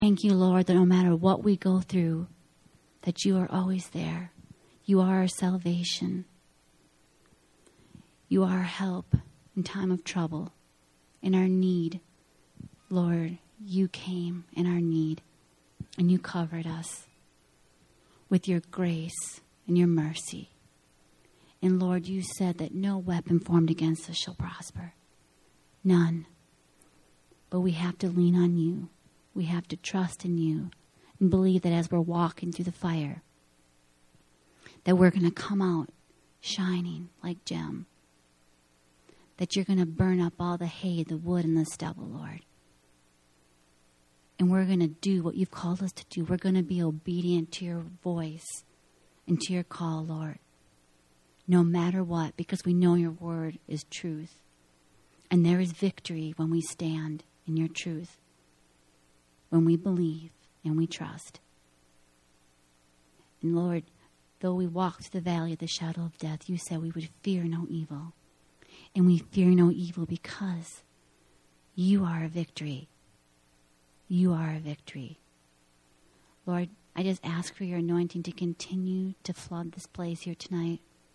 Thank you, Lord, that no matter what we go through, that you are always there. You are our salvation. You are our help in time of trouble, in our need. Lord, you came in our need, and you covered us with your grace and your mercy. And Lord, you said that no weapon formed against us shall prosper. None. But we have to lean on you. We have to trust in you and believe that as we're walking through the fire, that we're going to come out shining like gem. That you're going to burn up all the hay, the wood, and the stubble, Lord. And we're going to do what you've called us to do. We're going to be obedient to your voice and to your call, Lord. No matter what, because we know your word is truth. And there is victory when we stand in your truth. When we believe and we trust. And Lord, though we walk through the valley of the shadow of death, you said we would fear no evil. And we fear no evil because you are a victory. You are a victory. Lord, I just ask for your anointing to continue to flood this place here tonight.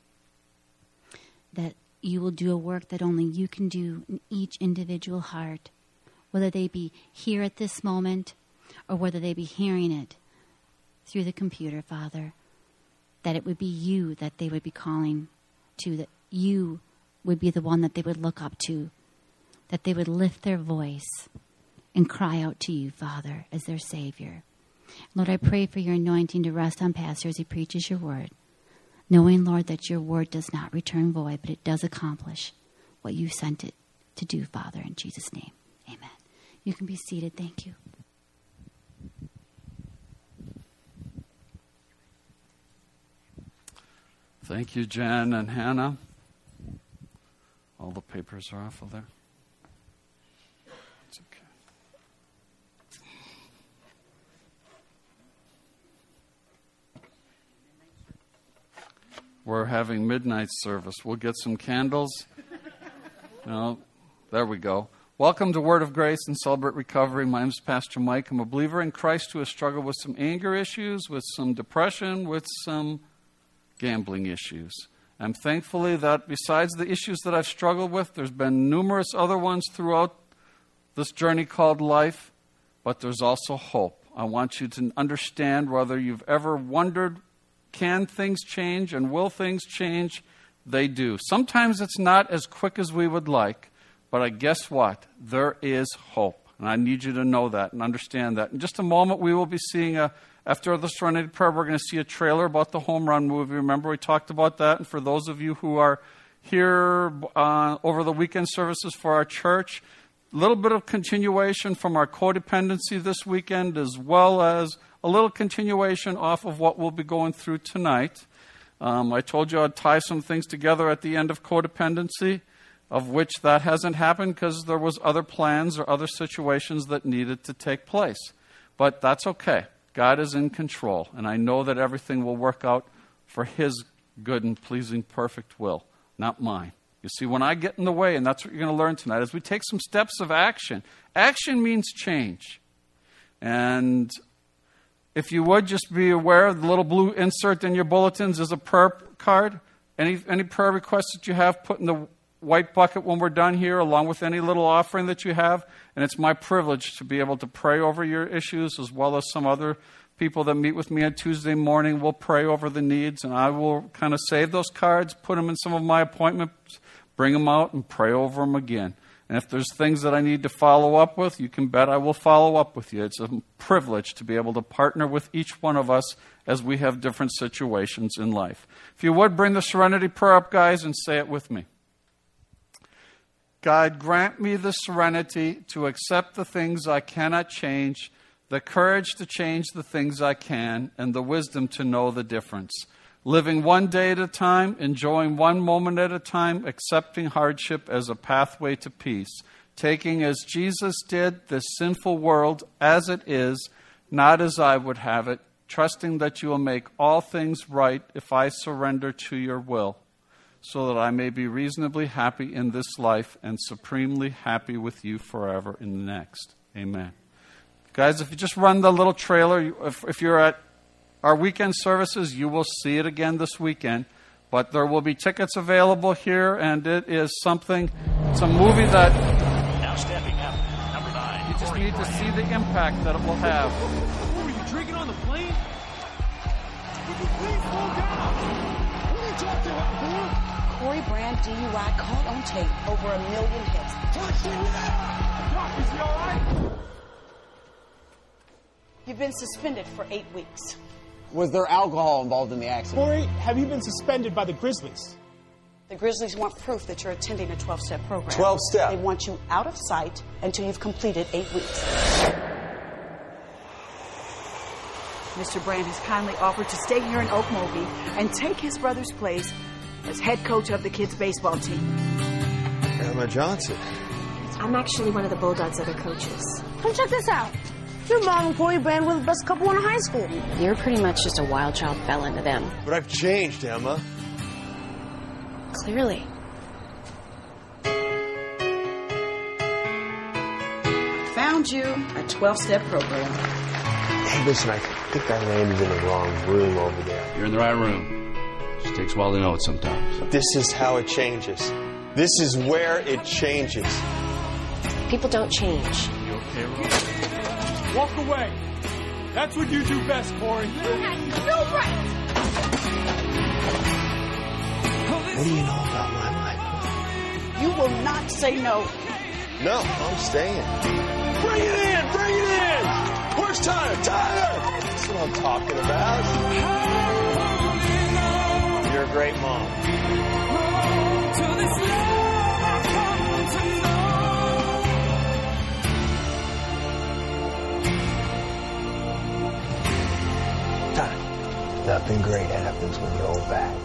That you will do a work that only you can do in each individual heart. Whether they be here at this moment or whether they be hearing it through the computer, Father. That it would be you that they would be calling to. That you would be the one that they would look up to. That they would lift their voice and cry out to you, Father, as their Savior. Lord, I pray for your anointing to rest on Pastor as he preaches your word. Knowing, Lord, that your word does not return void, but it does accomplish what you sent it to do, Father, in Jesus' name. Amen. You can be seated. Thank you. Thank you, Jen and Hannah. All the papers are off of there. It's okay. We're having midnight service. We'll get some candles. No, there we go. Welcome to Word of Grace and Celebrate Recovery. My name is Pastor Mike. I'm a believer in Christ who has struggled with some anger issues, with some depression, with some gambling issues. I'm thankfully that besides the issues that I've struggled with, there's been numerous other ones throughout this journey called life, but there's also hope. I want you to understand whether you've ever wondered, can things change and will things change? They do. Sometimes it's not as quick as we would like. But guess what? There is hope. And I need you to know that and understand that. In just a moment, we will be seeing, after the Serenity Prayer, we're going to see a trailer about the Home Run movie. Remember, we talked about that. And for those of you who are here over the weekend services for our church, a little bit of continuation from our codependency this weekend, as well as a little continuation off of what we'll be going through tonight. I told you I'd tie some things together at the end of codependency, of which that hasn't happened because there was other plans or other situations that needed to take place. But that's okay. God is in control, and I know that everything will work out for His good and pleasing perfect will, not mine. You see, when I get in the way, and that's what you're going to learn tonight, as we take some steps of action. Action means change. And if you would, just be aware, the little blue insert in your bulletins is a prayer card. Any prayer requests that you have, put in the white bucket when we're done here, along with any little offering that you have. And it's my privilege to be able to pray over your issues, as well as some other people that meet with me on Tuesday morning will pray over the needs. And I will kind of save those cards, put them in some of my appointments, bring them out, and pray over them again. And if there's things that I need to follow up with, you can bet I will follow up with you. It's a privilege to be able to partner with each one of us as we have different situations in life. If you would, bring the Serenity Prayer up, guys, and say it with me. God, grant me the serenity to accept the things I cannot change, the courage to change the things I can, and the wisdom to know the difference. Living one day at a time, enjoying one moment at a time, accepting hardship as a pathway to peace, taking as Jesus did this sinful world as it is, not as I would have it, trusting that you will make all things right if I surrender to your will, so that I may be reasonably happy in this life and supremely happy with you forever in the next. Amen. Guys, if you just run the little trailer, if you're at our weekend services, you will see it again this weekend. But there will be tickets available here, and it is something, it's a movie that Now stepping up, number 9. you just need to see the impact that it will have. Were you drinking on the plane? Would you please slow down? What are you talking about, Corey Brand DUI caught on tape, over 1 million hits. Doc, is he all right? You've been suspended for 8 weeks. Was there alcohol involved in the accident? Corey, have you been suspended by the Grizzlies? The Grizzlies want proof that you're attending a 12-step program. 12-step? They want you out of sight until you've completed 8 weeks. Mr. Brand has kindly offered to stay here in Okmulgee and take his brother's place as head coach of the kids' baseball team. Emma Johnson. I'm actually one of the Bulldogs' other coaches. Come check this out. Your mom and Corey Brand were the best couple in high school. You're pretty much just a wild child felon to them. But I've changed, Emma. Clearly. Found you a 12-step program. Hey, listen, I think I landed in the wrong room over there. You're in the right room. Just takes a while to know it sometimes. This is how it changes. This is where it changes. People don't change. You okay, Rose? Walk away. That's what you do best, Corey. You had no right. What do you know about my life? You will not say no. No, I'm staying. Bring it in! Bring it in! Where's Tyler? Tyler! That's what I'm talking about. You're a great mom. Tyler, nothing great happens when you hold back.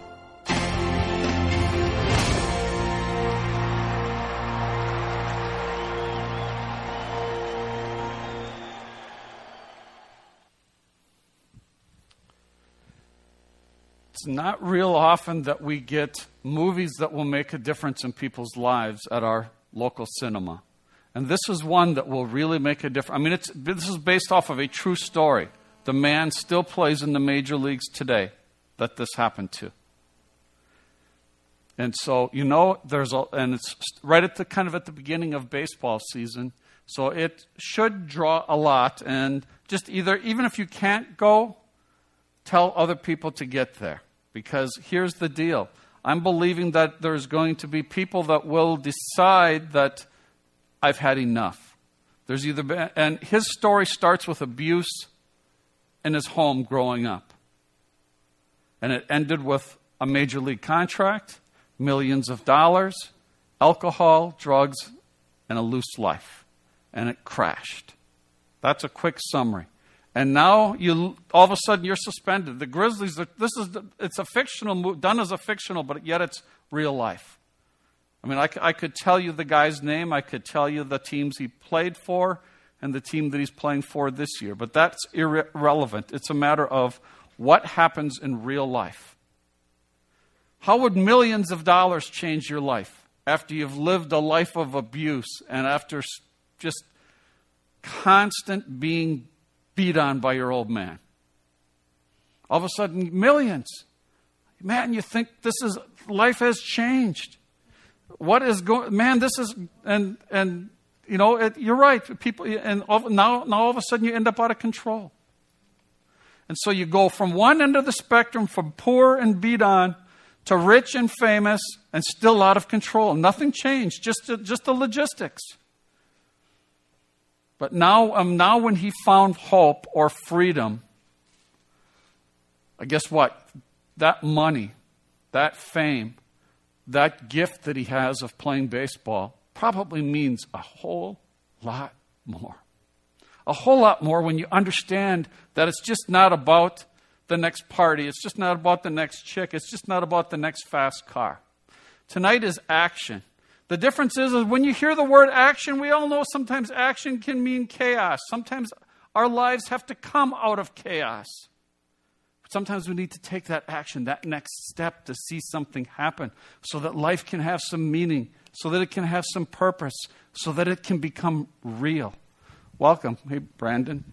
It's not real often that we get movies that will make a difference in people's lives at our local cinema. And this is one that will really make a difference. I mean, this is based off of a true story. The man still plays in the major leagues today that this happened to. And so, you know, and it's right at the kind of at the beginning of baseball season. So it should draw a lot. And just even if you can't go, tell other people to get there. Because here's the deal. I'm believing that there's going to be people that will decide that I've had enough. There's either been, and his story starts with abuse in his home growing up. And it ended with a major league contract, millions of dollars, alcohol, drugs, and a loose life. And it crashed. That's a quick summary. And now all of a sudden you're suspended. The Grizzlies, it's a fictional movie, done as a fictional, but yet it's real life. I mean, I could tell you the guy's name. I could tell you the teams he played for and the team that he's playing for this year. But that's irrelevant. It's a matter of what happens in real life. How would millions of dollars change your life after you've lived a life of abuse and after just constant being beat on by your old man? All of a sudden, millions. Man, you think life has changed. What is going, man, this is, and you know, you're right. People, and now all of a sudden you end up out of control. And so you go from one end of the spectrum, from poor and beat on, to rich and famous, and still out of control. Nothing changed, just the logistics. But now when he found hope or freedom, guess what? That money, that fame, that gift that he has of playing baseball probably means a whole lot more. A whole lot more when you understand that it's just not about the next party. It's just not about the next chick. It's just not about the next fast car. Tonight is action. The difference is when you hear the word action, we all know sometimes action can mean chaos. Sometimes our lives have to come out of chaos. But sometimes we need to take that action, that next step to see something happen so that life can have some meaning, so that it can have some purpose, so that it can become real. Welcome. Hey, Brandon.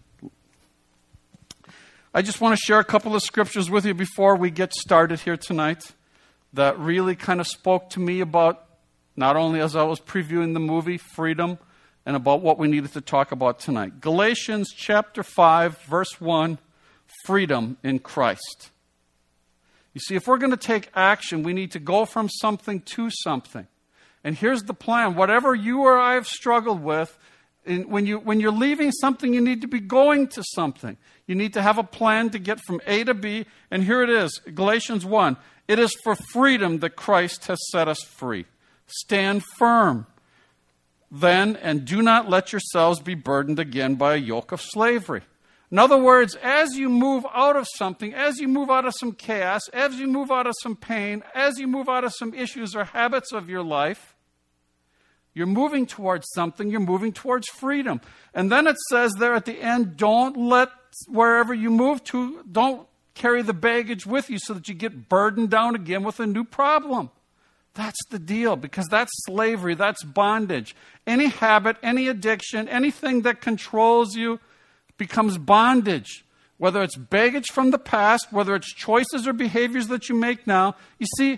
I just want to share a couple of scriptures with you before we get started here tonight that really kind of spoke to me about, not only as I was previewing the movie, freedom, and about what we needed to talk about tonight. Galatians chapter 5, verse 1, freedom in Christ. You see, if we're going to take action, we need to go from something to something. And here's the plan. Whatever you or I have struggled with, when you're leaving something, you need to be going to something. You need to have a plan to get from A to B. And here it is, Galatians 1. It is for freedom that Christ has set us free. Stand firm, then, and do not let yourselves be burdened again by a yoke of slavery. In other words, as you move out of something, as you move out of some chaos, as you move out of some pain, as you move out of some issues or habits of your life, you're moving towards something, you're moving towards freedom. And then it says there at the end, don't let wherever you move to, don't carry the baggage with you so that you get burdened down again with a new problem. That's the deal, because that's slavery, that's bondage. Any habit, any addiction, anything that controls you becomes bondage. Whether it's baggage from the past, whether it's choices or behaviors that you make now. You see,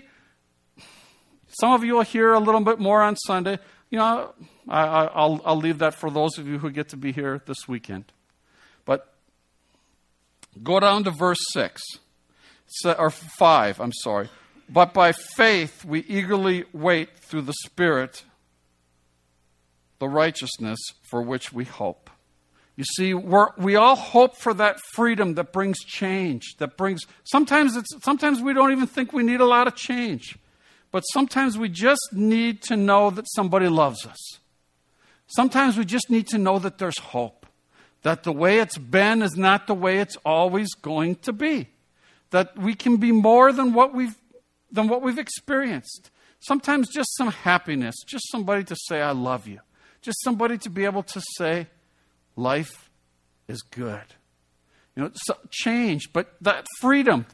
some of you will hear a little bit more on Sunday. You know, I'll leave that for those of you who get to be here this weekend. But go down to verse 6, or 5, I'm sorry. But by faith we eagerly wait through the Spirit the righteousness for which we hope. You see, we all hope for that freedom that brings change, that brings, sometimes we don't even think we need a lot of change. But sometimes we just need to know that somebody loves us. Sometimes we just need to know that there's hope. That the way it's been is not the way it's always going to be. That we can be more than what we've experienced. Sometimes just some happiness, just somebody to say, I love you. Just somebody to be able to say, life is good. You know, change, but that freedom,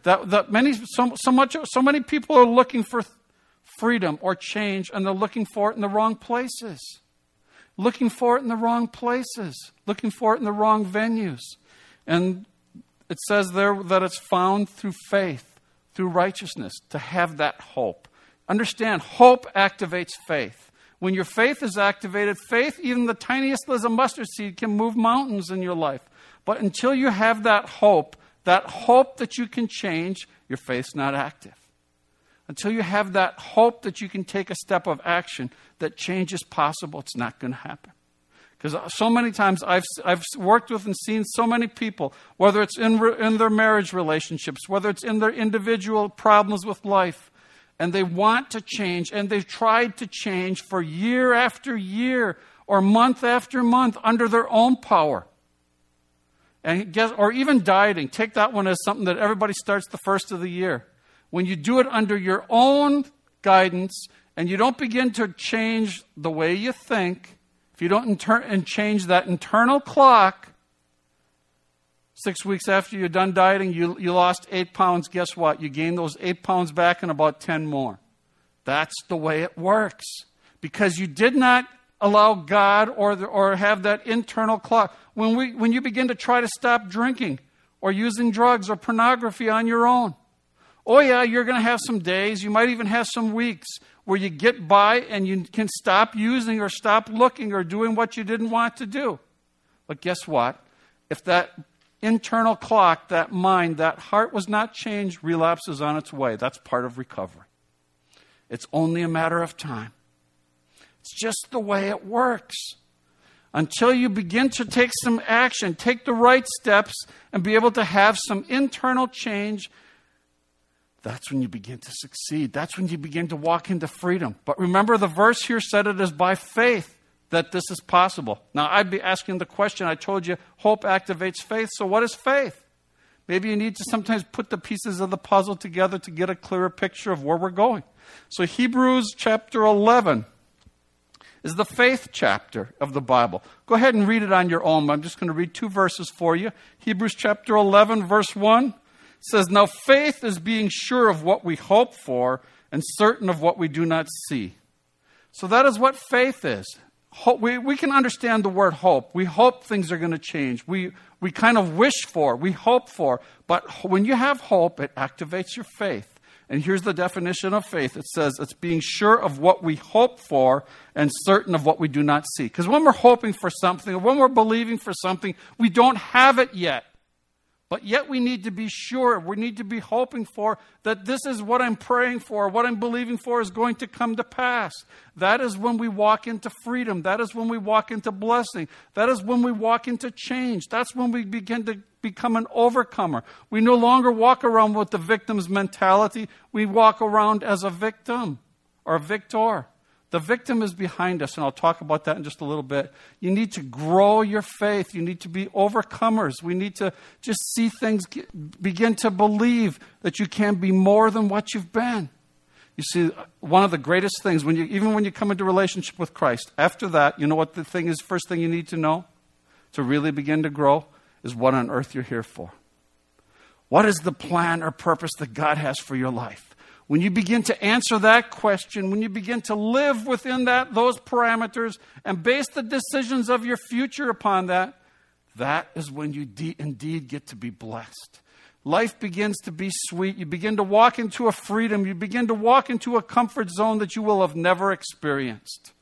so many people are looking for freedom or change, and they're looking for it in the wrong places. Looking for it in the wrong places. Looking for it in the wrong venues. And it says there that it's found through faith, through righteousness, to have that hope. Understand, hope activates faith. When your faith is activated, faith, even the tiniest as a mustard seed, can move mountains in your life. But until you have that hope that you can change, your faith's not active. Until you have that hope that you can take a step of action, that change is possible, it's not going to happen. Because so many times I've worked with and seen so many people, whether it's in their marriage relationships, whether it's in their individual problems with life, and they want to change, and they've tried to change for year after year or month after month under their own power. Or even dieting. Take that one as something that everybody starts the first of the year. When you do it under your own guidance and you don't begin to change the way you think, if you don't change that internal clock, 6 weeks after you're done dieting, you lost 8 pounds. Guess what? You gain those 8 pounds back and about 10 more. That's the way it works. Because you did not allow God or have that internal clock. When you begin to try to stop drinking or using drugs or pornography on your own, oh yeah, you're going to have some days, you might even have some weeks where you get by and you can stop using or stop looking or doing what you didn't want to do. But guess what? If that internal clock, that mind, that heart was not changed, relapse is on its way. That's part of recovery. It's only a matter of time. It's just the way it works. Until you begin to take some action, take the right steps, and be able to have some internal change, that's when you begin to succeed. That's when you begin to walk into freedom. But remember, the verse here said it is by faith that this is possible. Now, I'd be asking the question, I told you, hope activates faith. So what is faith? Maybe you need to sometimes put the pieces of the puzzle together to get a clearer picture of where we're going. So Hebrews chapter 11 is the faith chapter of the Bible. Go ahead and read it on your own. I'm just going to read 2 verses for you. Hebrews chapter 11, verse 1 says, now faith is being sure of what we hope for and certain of what we do not see. So that is what faith is. we can understand the word hope. We hope things are going to change. We kind of wish for, we hope for. But when you have hope, it activates your faith. And here's the definition of faith. It says it's being sure of what we hope for and certain of what we do not see. Because when we're hoping for something, or when we're believing for something, we don't have it yet. But yet we need to be sure, we need to be hoping for that this is what I'm praying for, what I'm believing for is going to come to pass. That is when we walk into freedom. That is when we walk into blessing. That is when we walk into change. That's when we begin to become an overcomer. We no longer walk around with the victim's mentality. We walk around as a victim or a victor. The victim is behind us, and I'll talk about that in just a little bit. You need to grow your faith. You need to be overcomers. We need to just see things, begin to believe that you can be more than what you've been. You see, one of the greatest things, even when you come into relationship with Christ, after that, you know what the thing is, first thing you need to know to really begin to grow is what on earth you're here for. What is the plan or purpose that God has for your life? When you begin to answer that question, when you begin to live within those parameters and base the decisions of your future upon that, that is when you indeed get to be blessed. Life begins to be sweet. You begin to walk into a freedom. You begin to walk into a comfort zone that you will have never experienced.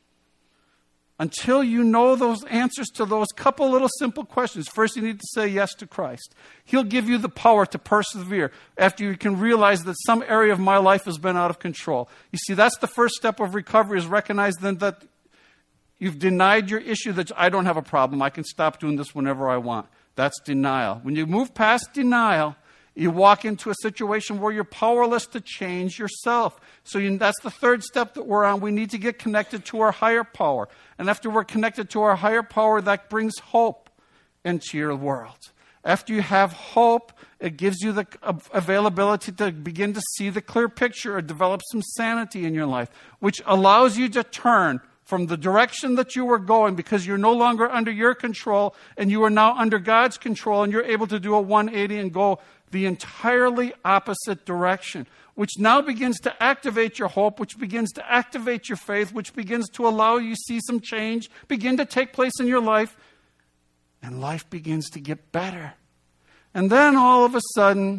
Until you know those answers to those couple little simple questions. First, you need to say yes to Christ. He'll give you the power to persevere after you can realize that some area of my life has been out of control. You see, that's the first step of recovery, is recognize then that you've denied your issue, that I don't have a problem. I can stop doing this whenever I want. That's denial. When you move past denial, you walk into a situation where you're powerless to change yourself. So that's the third step that we're on. We need to get connected to our higher power. And after we're connected to our higher power, that brings hope into your world. After you have hope, it gives you the availability to begin to see the clear picture or develop some sanity in your life, which allows you to turn from the direction that you were going, because you're no longer under your control and you are now under God's control, and you're able to do a 180 and go the entirely opposite direction, which now begins to activate your hope, which begins to activate your faith, which begins to allow you to see some change begin to take place in your life, and life begins to get better. And then all of a sudden,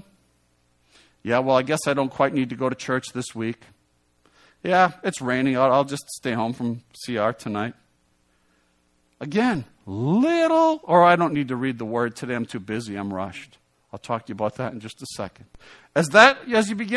I guess I don't quite need to go to church this week. Yeah, it's raining out. I'll just stay home from CR tonight. Again, I don't need to read the word today. I'm too busy. I'm rushed. I'll talk to you about that in just a second. As that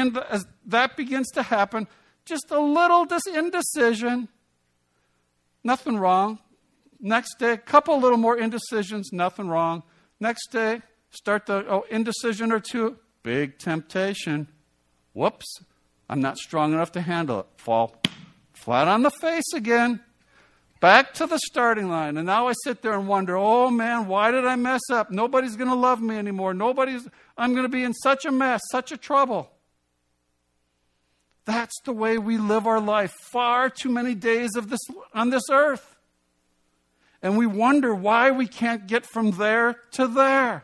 begins to happen, just a little indecision, nothing wrong. Next day, a couple little more indecisions, nothing wrong. Next day, start the indecision or two, big temptation. Whoops, I'm not strong enough to handle it. Fall flat on the face again. Back to the starting line. And now I sit there and wonder, oh man, why did I mess up? Nobody's going to love me anymore. I'm going to be in such a mess, such a trouble. That's the way we live our life. Far too many days on this earth. And we wonder why we can't get from there to there.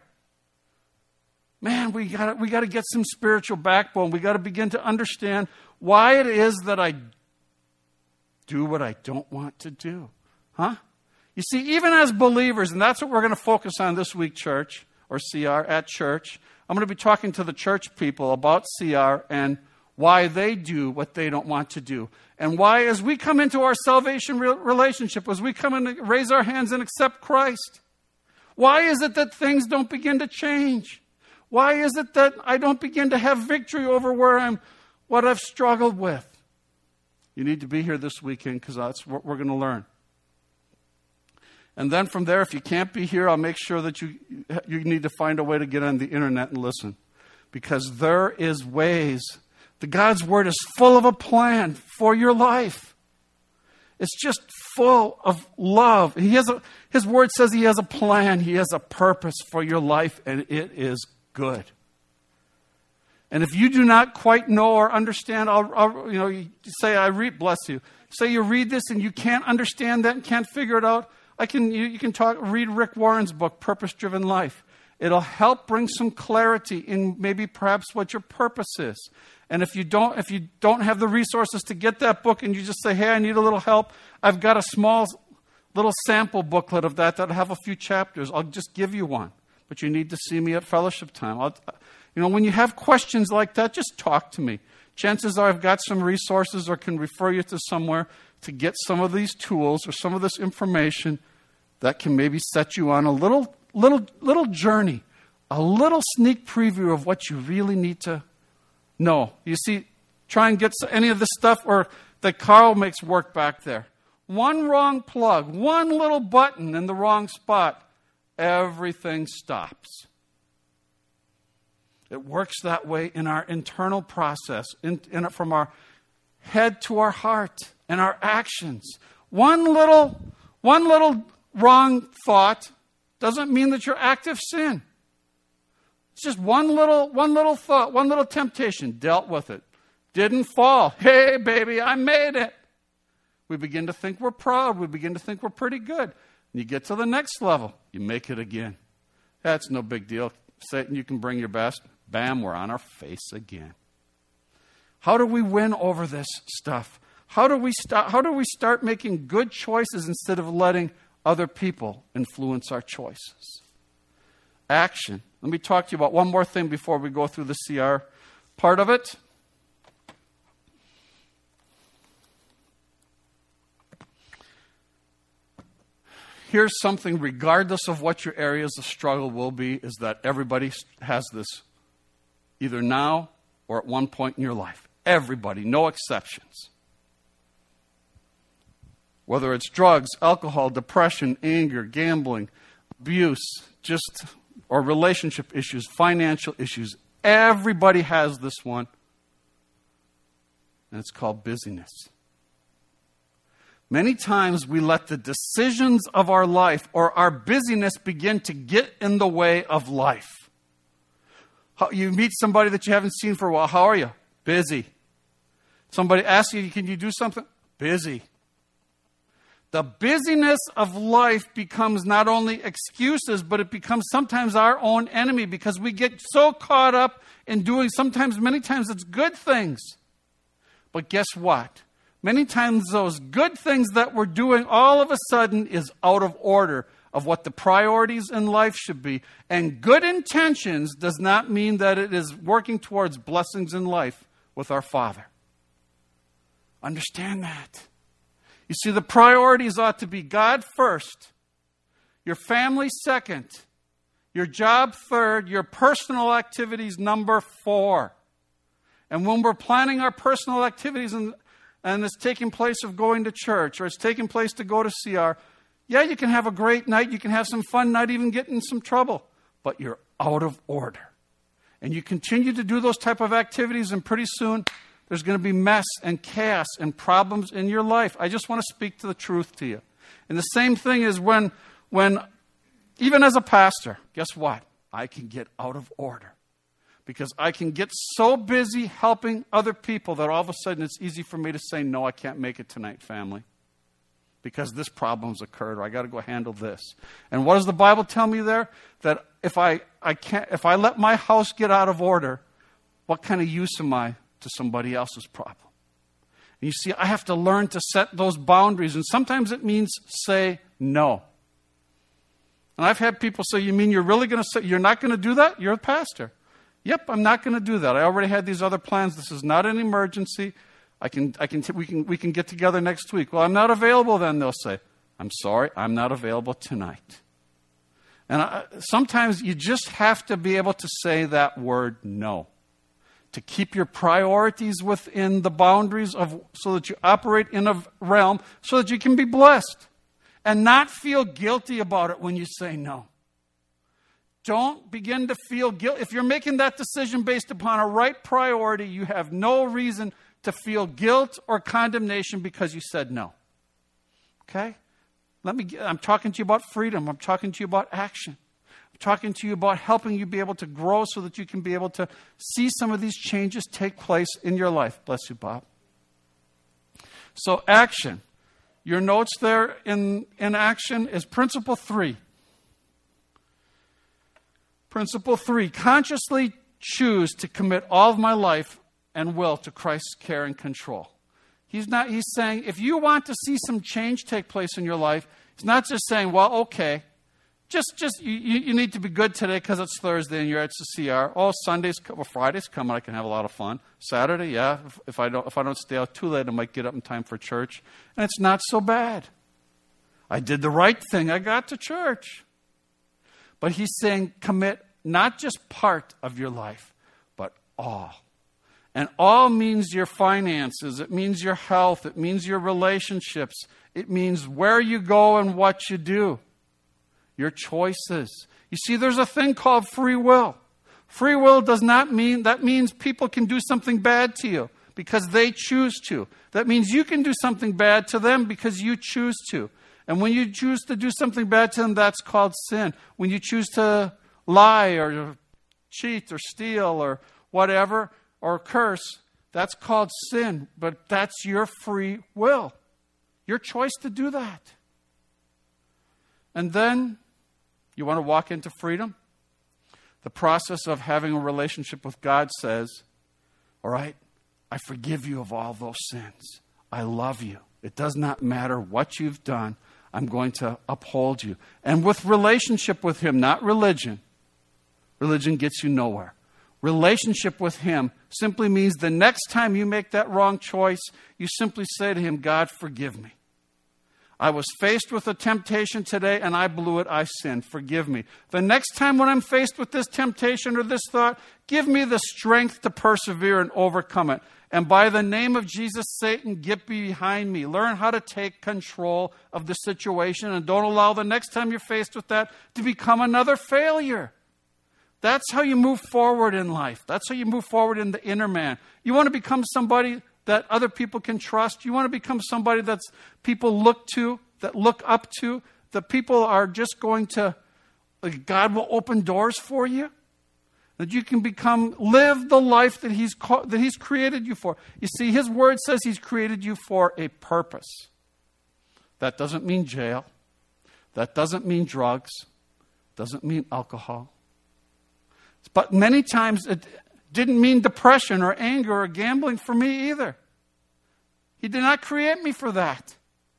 Man, we got to get some spiritual backbone. We got to begin to understand why it is that I do what I don't want to do. Huh? You see, even as believers, and that's what we're going to focus on this week, church, or CR at church. I'm going to be talking to the church people about CR and why they do what they don't want to do. And why, as we come into our salvation relationship, as we come in and raise our hands and accept Christ, why is it that things don't begin to change? Why is it that I don't begin to have victory over what I've struggled with? You need to be here this weekend, because that's what we're going to learn. And then from there, if you can't be here, I'll make sure that you need to find a way to get on the internet and listen. Because there is ways. God's Word is full of a plan for your life. It's just full of love. His Word says He has a plan. He has a purpose for your life, and it is good. And if you do not quite know or understand, you say, bless you. Say you read this and you can't understand that and can't figure it out. You can read Rick Warren's book, Purpose Driven Life. It'll help bring some clarity in maybe perhaps what your purpose is. And if you don't have the resources to get that book and you just say, hey, I need a little help, I've got a small little sample booklet of that that'll have a few chapters. I'll just give you one. But you need to see me at fellowship time. When you have questions like that, just talk to me. Chances are I've got some resources or can refer you to somewhere to get some of these tools or some of this information that can maybe set you on a little journey, a little sneak preview of what you really need to know. You see, try and get any of the stuff or that Carl makes work back there. One wrong plug, one little button in the wrong spot, everything stops. It works that way in our internal process, from our head to our heart and our actions. One little wrong thought doesn't mean that you're active sin. It's just one little thought, one little temptation. Dealt with it. Didn't fall. Hey, baby, I made it. We begin to think we're proud. We begin to think we're pretty good. And you get to the next level. You make it again. That's no big deal. Satan, you can bring your best. Bam, we're on our face again. How do we win over this stuff? How do we start making good choices instead of letting other people influence our choices? Action. Let me talk to you about one more thing before we go through the CR part of it. Here's something, regardless of what your areas of struggle will be, is that everybody has this either now or at one point in your life. Everybody, no exceptions. Whether it's drugs, alcohol, depression, anger, gambling, abuse, or relationship issues, financial issues, everybody has this one. And it's called busyness. Many times we let the decisions of our life or our busyness begin to get in the way of life. You meet somebody that you haven't seen for a while. How are you? Busy. Somebody asks you, can you do something? Busy. The busyness of life becomes not only excuses, but it becomes sometimes our own enemy because we get so caught up in doing many times it's good things. But guess what? Many times those good things that we're doing all of a sudden is out of order of what the priorities in life should be. And good intentions does not mean that it is working towards blessings in life with our Father. Understand that. You see, the priorities ought to be God first, your family second, your job third, your personal activities number 4. And when we're planning our personal activities and it's taking place of going to church or it's taking place to go to CR, yeah, you can have a great night, you can have some fun, not even get in some trouble, but you're out of order. And you continue to do those type of activities and pretty soon there's going to be mess and chaos and problems in your life. I just want to speak to the truth to you. And the same thing is when even as a pastor, guess what? I can get out of order. Because I can get so busy helping other people that all of a sudden it's easy for me to say, no, I can't make it tonight, family. Because this problem's occurred, or I got to go handle this. And what does the Bible tell me there? That if I let my house get out of order, what kind of use am I to somebody else's problem? And you see, I have to learn to set those boundaries. And sometimes it means say no. And I've had people say, you mean you're not going to do that? You're a pastor. Yep, I'm not going to do that. I already had these other plans. This is not an emergency. We can get together next week. Well, I'm not available then, they'll say. I'm sorry, I'm not available tonight. And sometimes you just have to be able to say that word no. To keep your priorities within the boundaries so that you operate in a realm so that you can be blessed. And not feel guilty about it when you say no. Don't begin to feel guilt. If you're making that decision based upon a right priority, you have no reason to feel guilt or condemnation because you said no. Okay? I'm talking to you about freedom. I'm talking to you about action. I'm talking to you about helping you be able to grow so that you can be able to see some of these changes take place in your life. Bless you, Bob. So action. Your notes there in action is principle 3. Principle 3, consciously choose to commit all of my life and will to Christ's care and control. He's saying, if you want to see some change take place in your life, It's not just saying, well, okay, you need to be good today because it's Thursday and you're at CCR. Oh, Friday's coming, I can have a lot of fun. Saturday, yeah, if I don't stay out too late, I might get up in time for church. And it's not so bad. I did the right thing. I got to church. But he's saying commit not just part of your life, but all. And all means your finances. It means your health. It means your relationships. It means where you go and what you do. Your choices. You see, there's a thing called free will. Free will does not mean, that means people can do something bad to you because they choose to. That means you can do something bad to them because you choose to. And when you choose to do something bad to them, that's called sin. When you choose to lie or cheat or steal or whatever, or curse, that's called sin. But that's your free will. Your choice to do that. And then, you want to walk into freedom? The process of having a relationship with God says, all right, I forgive you of all those sins. I love you. It does not matter what you've done. I'm going to uphold you. And with relationship with Him, not religion. Religion gets you nowhere. Relationship with Him simply means the next time you make that wrong choice, you simply say to Him, God, forgive me. I was faced with a temptation today and I blew it. I sinned. Forgive me. The next time when I'm faced with this temptation or this thought, give me the strength to persevere and overcome it. And by the name of Jesus, Satan, get behind me. Learn how to take control of the situation and don't allow the next time you're faced with that to become another failure. That's how you move forward in life. That's how you move forward in the inner man. You want to become somebody that other people can trust. You want to become somebody that people look to, that look up to, that people are just going to, God will open doors for you. That you can live the life that He's created you for. You see, His Word says He's created you for a purpose. That doesn't mean jail. That doesn't mean drugs. Doesn't mean alcohol. But many times it didn't mean depression or anger or gambling for me either. He did not create me for that.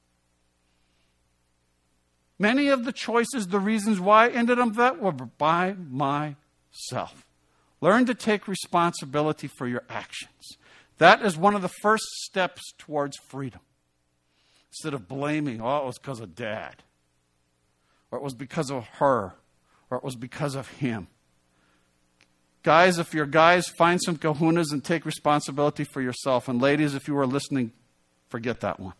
Many of the choices, the reasons why I ended up that were by myself. Learn to take responsibility for your actions. That is one of the first steps towards freedom. Instead of blaming, oh, it was because of Dad, or it was because of her, or it was because of him. Guys, if you're guys, find some kahunas and take responsibility for yourself. And ladies, if you were listening, forget that one.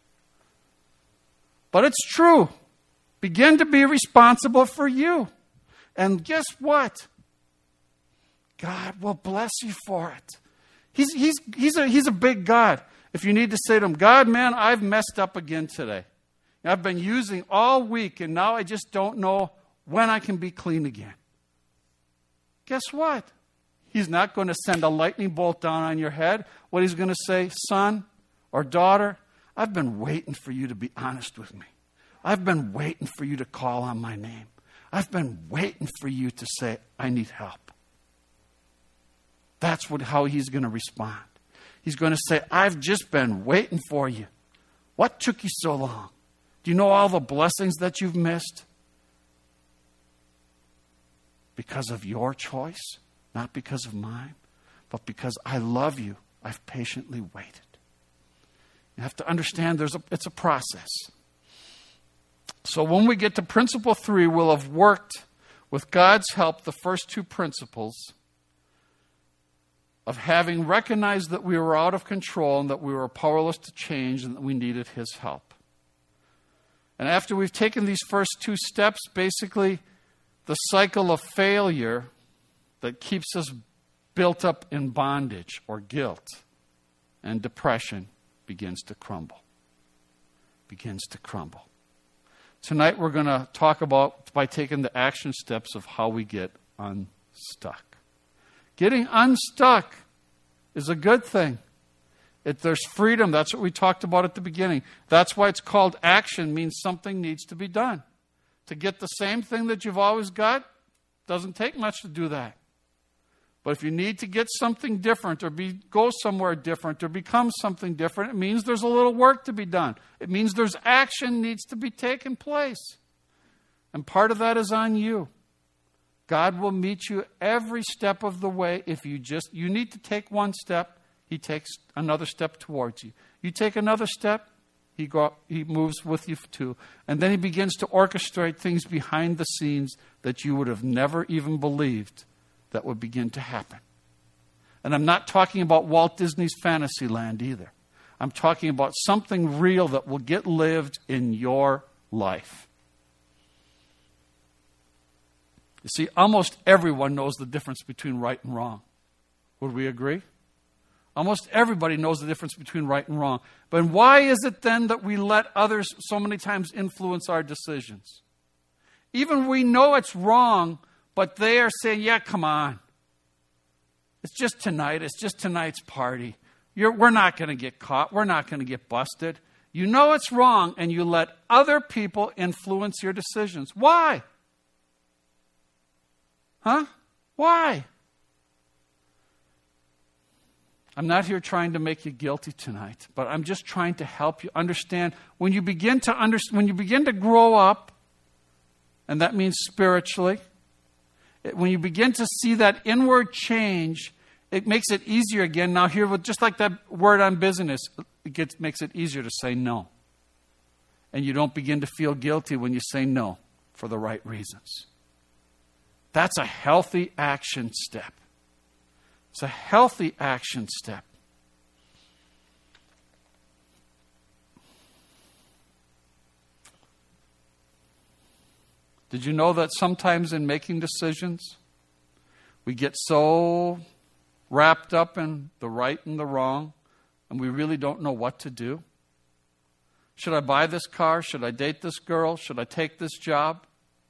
But it's true. Begin to be responsible for you. And guess what? God will bless you for it. He's a big God. If you need to say to Him, God, man, I've messed up again today. I've been using all week, and now I just don't know when I can be clean again. Guess what? He's not going to send a lightning bolt down on your head. What He's going to say, son or daughter, I've been waiting for you to be honest with me. I've been waiting for you to call on my name. I've been waiting for you to say, I need help. That's how He's going to respond. He's going to say, I've just been waiting for you. What took you so long? Do you know all the blessings that you've missed? Because of your choice, not because of mine, but because I love you, I've patiently waited. You have to understand it's a process. So when we get to principle 3, we'll have worked with God's help the first 2 principles of having recognized that we were out of control and that we were powerless to change and that we needed His help. And after we've taken these first 2 steps, basically the cycle of failure that keeps us built up in bondage or guilt and depression begins to crumble. Tonight we're going to talk about, by taking the action steps of how we get unstuck. Getting unstuck is a good thing. There's freedom. That's what we talked about at the beginning. That's why it's called action, means something needs to be done. To get the same thing that you've always got, doesn't take much to do that. But if you need to get something different or go somewhere different or become something different, it means there's a little work to be done. It means there's action needs to be taken place. And part of that is on you. God will meet you every step of the way. If you need to take one step, He takes another step towards you. You take another step, He moves with you too. And then He begins to orchestrate things behind the scenes that you would have never even believed that would begin to happen. And I'm not talking about Walt Disney's Fantasyland either. I'm talking about something real that will get lived in your life. You see, almost everyone knows the difference between right and wrong. Would we agree? Almost everybody knows the difference between right and wrong. But why is it then that we let others so many times influence our decisions? Even we know it's wrong, but they are saying, yeah, come on. It's just tonight. It's just tonight's party. We're not going to get caught. We're not going to get busted. You know it's wrong, and you let other people influence your decisions. Why? Huh? Why? I'm not here trying to make you guilty tonight, but I'm just trying to help you understand. When you begin to grow up, and that means spiritually, when you begin to see that inward change, it makes it easier again. Now here, just like that word on business, makes it easier to say no. And you don't begin to feel guilty when you say no for the right reasons. That's a healthy action step. It's a healthy action step. Did you know that sometimes in making decisions, we get so wrapped up in the right and the wrong, and we really don't know what to do? Should I buy this car? Should I date this girl? Should I take this job?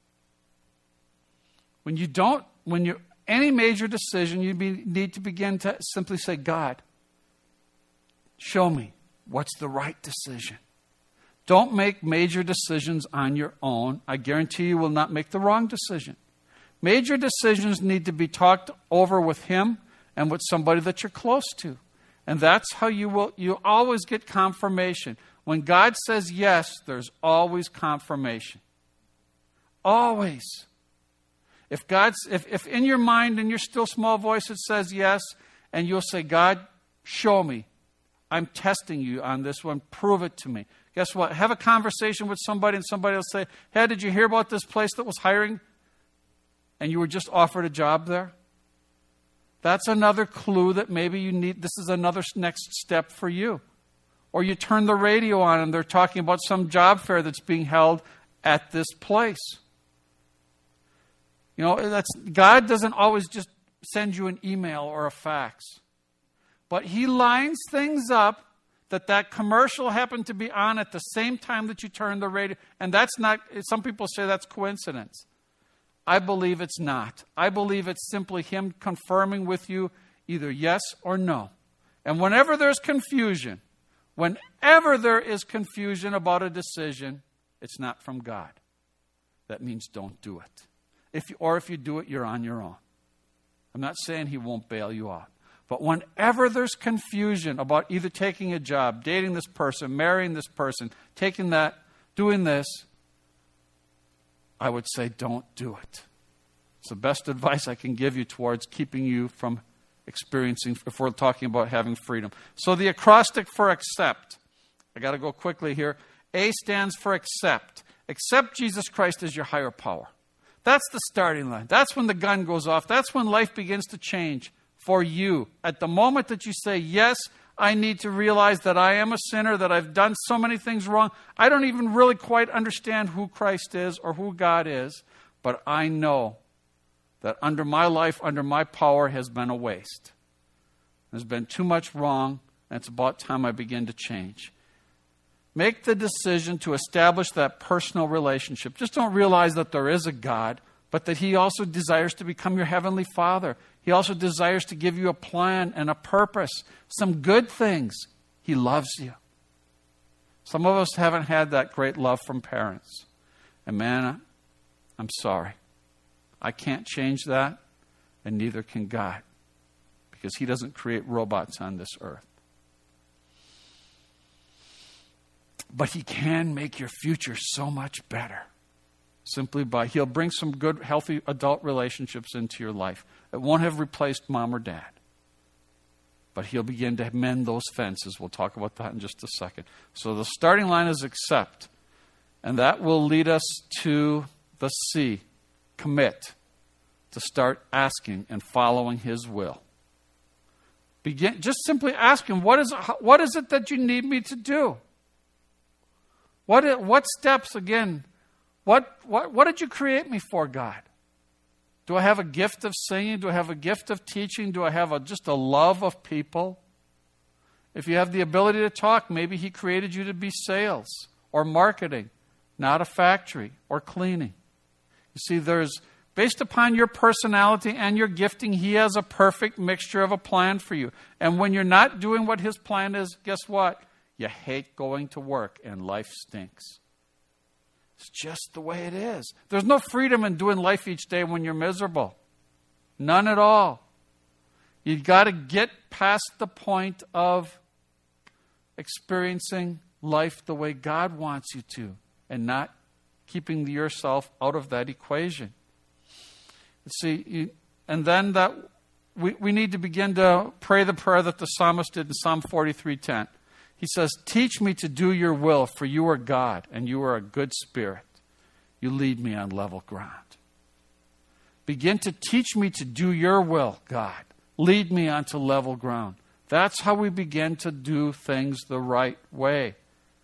Any major decision, you need to begin to simply say, God, show me what's the right decision. Don't make major decisions on your own. I guarantee you will not make the wrong decision. Major decisions need to be talked over with Him and with somebody that you're close to. And that's how you always get confirmation. When God says yes, there's always confirmation. Always. If in your mind, in your still small voice, it says yes, and you'll say, God, show me. I'm testing you on this one. Prove it to me. Guess what? Have a conversation with somebody, and somebody will say, hey, did you hear about this place that was hiring? And you were just offered a job there? That's another clue that maybe this is another next step for you. Or you turn the radio on, and they're talking about some job fair that's being held at this place. God doesn't always just send you an email or a fax. But He lines things up that commercial happened to be on at the same time that you turn the radio. And that's not, some people say that's coincidence. I believe it's not. I believe it's simply Him confirming with you either yes or no. And whenever there's confusion, whenever there is confusion about a decision, it's not from God. That means don't do it. If you do it, you're on your own. I'm not saying He won't bail you out. But whenever there's confusion about either taking a job, dating this person, marrying this person, taking that, doing this, I would say don't do it. It's the best advice I can give you towards keeping you from experiencing, if we're talking about having freedom. So the acrostic for accept. I got to go quickly here. A stands for accept. Accept Jesus Christ as your higher power. That's the starting line. That's when the gun goes off. That's when life begins to change for you. At the moment that you say, yes, I need to realize that I am a sinner, that I've done so many things wrong. I don't even really quite understand who Christ is or who God is, but I know that under my life, under my power has been a waste. There's been too much wrong, and it's about time I begin to change. Make the decision to establish that personal relationship. Just don't realize that there is a God, but that He also desires to become your Heavenly Father. He also desires to give you a plan and a purpose, some good things. He loves you. Some of us haven't had that great love from parents. And man, I'm sorry. I can't change that, and neither can God. because he doesn't create robots on this earth. But he can make your future so much better. Simply by, he'll bring some good, healthy adult relationships into your life. It won't have replaced mom or dad. But he'll begin to mend those fences. We'll talk about that in just a second. So the starting line is accept. And that will lead us to the C, commit. To start asking and following his will. Just simply ask him, what is it that you need me to do? What steps, again, what did you create me for, God? Do I have a gift of singing? Do I have a gift of teaching? Do I have just a love of people? If you have the ability to talk, maybe he created you to be sales or marketing, not a factory or cleaning. You see, based upon your personality and your gifting, he has a perfect mixture of a plan for you. And when you're not doing what his plan is, guess what? You hate going to work and life stinks. It's just the way it is. There's no freedom in doing life each day when you're miserable. None at all. You've got to get past the point of experiencing life the way God wants you to and not keeping yourself out of that equation. See, and then we need to begin to pray the prayer that the psalmist did in Psalm 43:10. He says, teach me to do your will, for you are God, and you are a good spirit. You lead me on level ground. Begin to teach me to do your will, God. Lead me onto level ground. That's how we begin to do things the right way.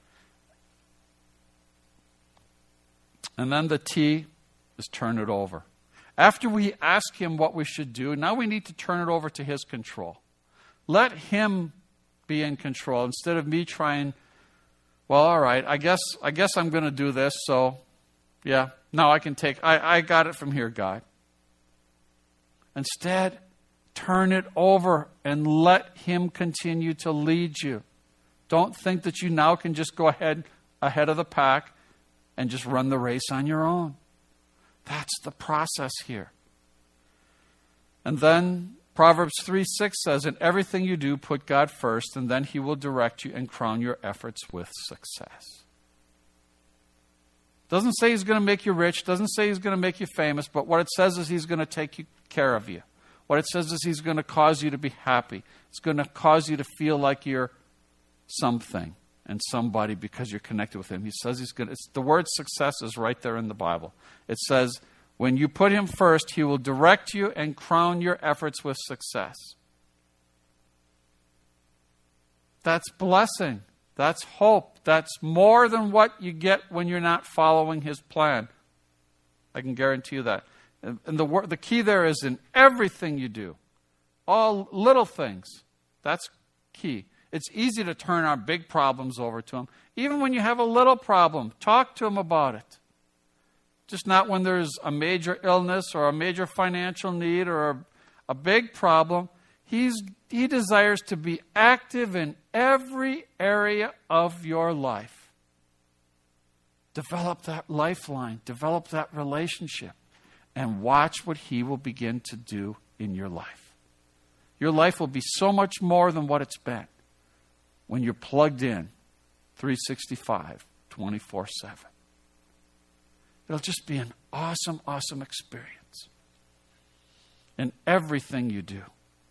And then the T is turn it over. After we ask him what we should do, now we need to turn it over to his control. Let him be in control instead of me trying, well, all right, I guess I'm going to do this, so yeah, now I got it from here, God. Instead, turn it over and let him continue to lead you. Don't think that you now can just go ahead of the pack and just run the race on your own. That's the process here. And then Proverbs 3:6 says, in everything you do, put God first, and then he will direct you and crown your efforts with success. Doesn't say he's going to make you rich, doesn't say he's going to make you famous, but what it says is he's going to take care of you. What it says is he's going to cause you to be happy. It's going to cause you to feel like you're something and somebody because you're connected with him. He says the word success is right there in the Bible. It says, when you put him first, he will direct you and crown your efforts with success. That's blessing. That's hope. That's more than what you get when you're not following his plan. I can guarantee you that. And the key there is in everything you do. All little things. That's key. It's easy to turn our big problems over to him. Even when you have a little problem, talk to him about it. Just not when there's a major illness or a major financial need or a big problem. He desires to be active in every area of your life. Develop that lifeline. Develop that relationship. And watch what he will begin to do in your life. Your life will be so much more than what it's been when you're plugged in 365, 24/7. It'll just be an awesome, awesome experience in everything you do.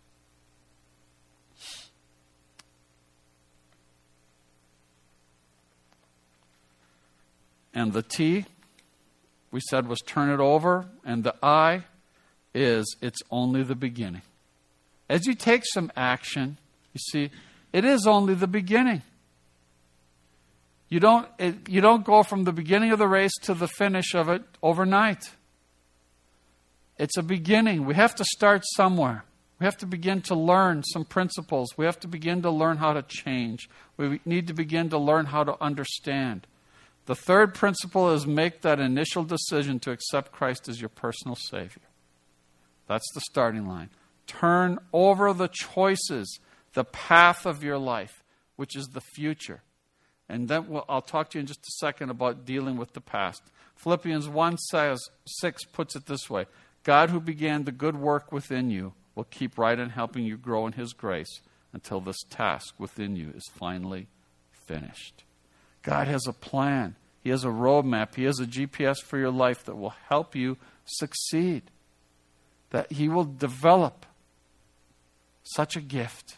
And the T, we said, was turn it over. And the I is it's only the beginning. As you take some action, you see, it is only the beginning. You don't go from the beginning of the race to the finish of it overnight. It's a beginning. We have to start somewhere. We have to begin to learn some principles. We have to begin to learn how to change. We need to begin to learn how to understand. The third principle is make that initial decision to accept Christ as your personal Savior. That's the starting line. Turn over the choices, the path of your life, which is the future. And then I'll talk to you in just a second about dealing with the past. Philippians 1:6 puts it this way. God who began the good work within you will will keep right in helping you grow in His grace until this task within you is finally finished. God has a plan. He has a roadmap. He has a GPS for your life that will help you succeed. That He will develop such a gift.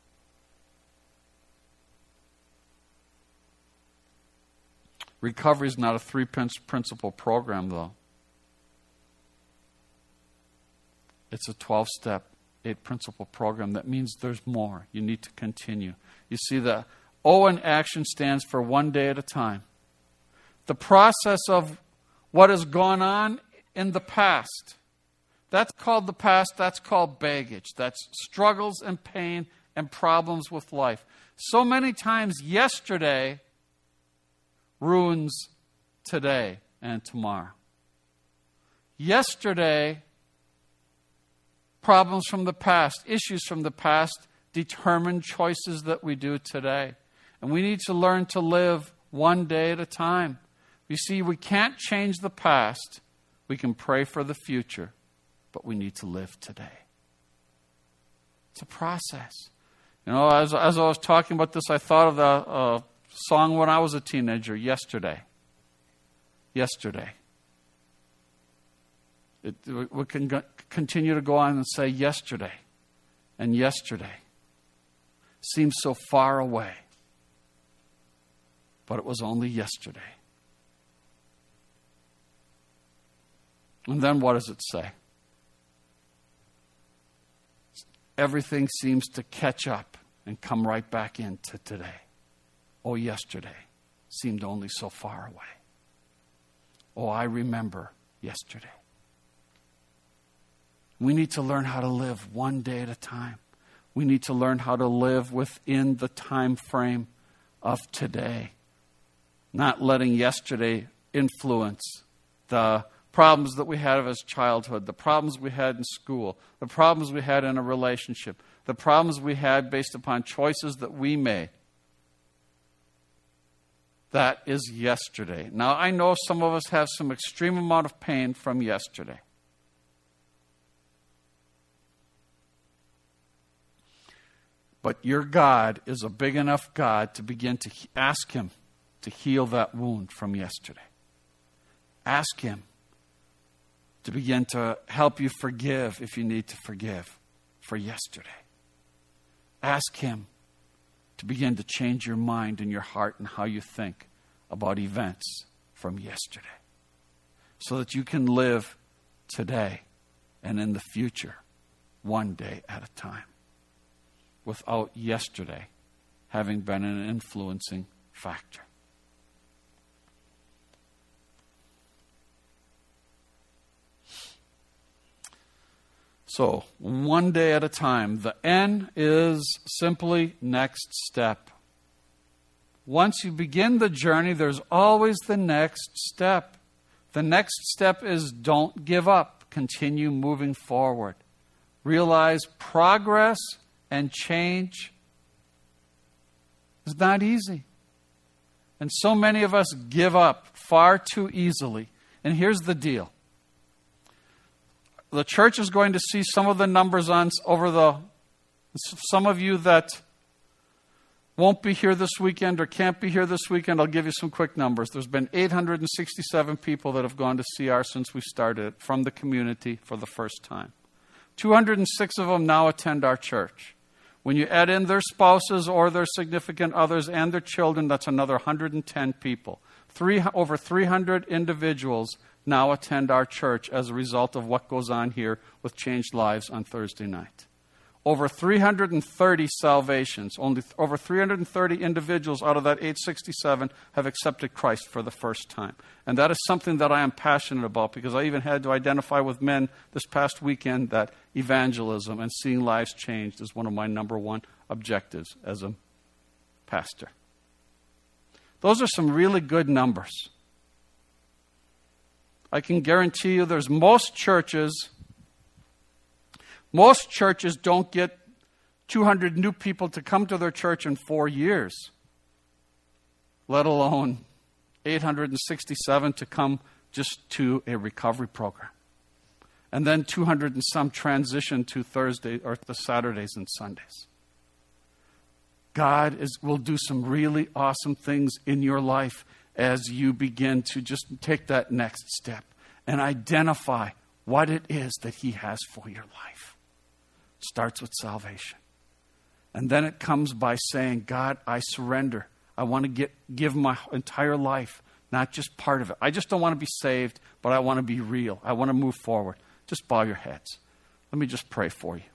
Recovery is not a 3-principle program, though. It's a 12-step, 8-principle program. That means there's more. You need to continue. You see, the O in action stands for one day at a time. The process of what has gone on in the past, that's called the past, that's called baggage. That's struggles and pain and problems with life. So many times yesterday ruins today and tomorrow. Yesterday, problems from the past, issues from the past determine choices that we do today. And we need to learn to live one day at a time. You see, we can't change the past. We can pray for the future, but we need to live today. It's a process. You know, as I was talking about this, I thought of the song when I was a teenager, Yesterday. Yesterday. We can continue to go on and say yesterday. And yesterday seems so far away. But it was only yesterday. And then what does it say? Everything seems to catch up and come right back into today. Oh, yesterday seemed only so far away. Oh, I remember yesterday. We need to learn how to live one day at a time. We need to learn how to live within the time frame of today. Not letting yesterday influence the problems that we had as childhood, the problems we had in school, the problems we had in a relationship, the problems we had based upon choices that we made. That is yesterday. Now, I know some of us have some extreme amount of pain from yesterday. But your God is a big enough God to begin to ask Him to heal that wound from yesterday. Ask Him to begin to help you forgive if you need to forgive for yesterday. Ask Him to begin to change your mind and your heart and how you think about events from yesterday, so that you can live today and in the future, one day at a time, without yesterday having been an influencing factor. So, one day at a time. The N is simply next step. Once you begin the journey, there's always the next step. The next step is don't give up. Continue moving forward. Realize progress and change is not easy. And so many of us give up far too easily. And here's the deal. The church is going to see some of the numbers some of you that won't be here this weekend or can't be here this weekend, I'll give you some quick numbers. There's been 867 people that have gone to CR since we started from the community for the first time. 206 of them now attend our church. When you add in their spouses or their significant others and their children, that's another 110 people. Over 300 individuals now attend our church as a result of what goes on here with Changed Lives on Thursday night. Over 330 salvations, only over 330 individuals out of that 867 have accepted Christ for the first time. And that is something that I am passionate about, because I even had to identify with men this past weekend that evangelism and seeing lives changed is one of my number one objectives as a pastor. Those are some really good numbers. I can guarantee you there's most churches don't get 200 new people to come to their church in 4 years, let alone 867 to come just to a recovery program. And then 200 and some transition to Thursday or the Saturdays and Sundays. God will do some really awesome things in your life as you begin to just take that next step and identify what it is that He has for your life. It starts with salvation. And then it comes by saying, God, I surrender. I want to give my entire life, not just part of it. I just don't want to be saved, but I want to be real. I want to move forward. Just bow your heads. Let me just pray for you.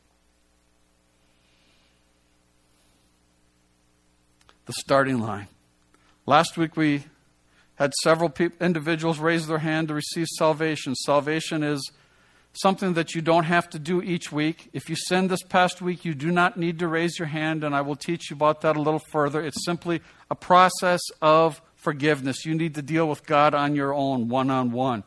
The starting line. Last week we had several individuals raise their hand to receive salvation. Salvation is something that you don't have to do each week. If you sinned this past week, you do not need to raise your hand, and I will teach you about that a little further. It's simply a process of forgiveness. You need to deal with God on your own, one-on-one.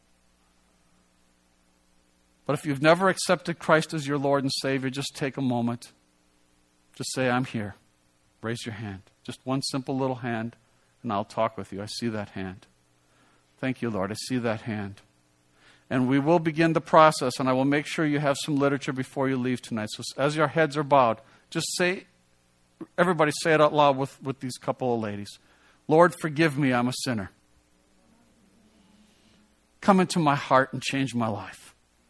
But if you've never accepted Christ as your Lord and Savior, just take a moment. Just say, I'm here. Raise your hand. Just one simple little hand, and I'll talk with you. I see that hand. Thank you, Lord. I see that hand. And we will begin the process, and I will make sure you have some literature before you leave tonight. So as your heads are bowed, just say, everybody say it out loud with these couple of ladies. Lord, forgive me, I'm a sinner. Come into my heart and change my life.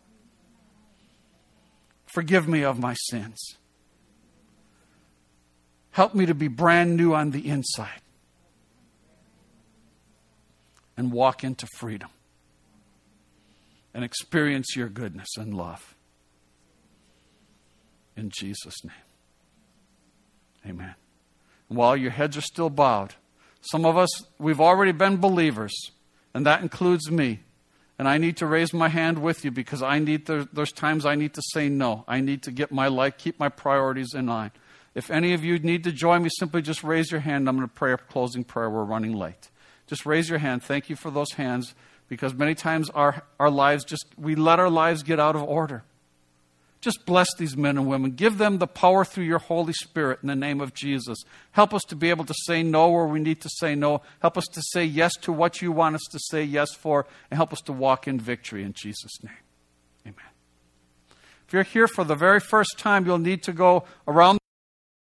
Forgive me of my sins. Help me to be brand new on the inside and walk into freedom and experience your goodness and love. In Jesus' name. Amen. And while your heads are still bowed, some of us, we've already been believers, and that includes me. And I need to raise my hand with you because there's times I need to say no. I need to get my life, keep my priorities in line. If any of you need to join me, simply just raise your hand. I'm going to pray a closing prayer. We're running late. Just raise your hand. Thank you for those hands, because many times our lives we let our lives get out of order. Just bless these men and women. Give them the power through your Holy Spirit in the name of Jesus. Help us to be able to say no where we need to say no. Help us to say yes to what you want us to say yes for, and help us to walk in victory in Jesus' name. Amen. If you're here for the very first time, you'll need to go around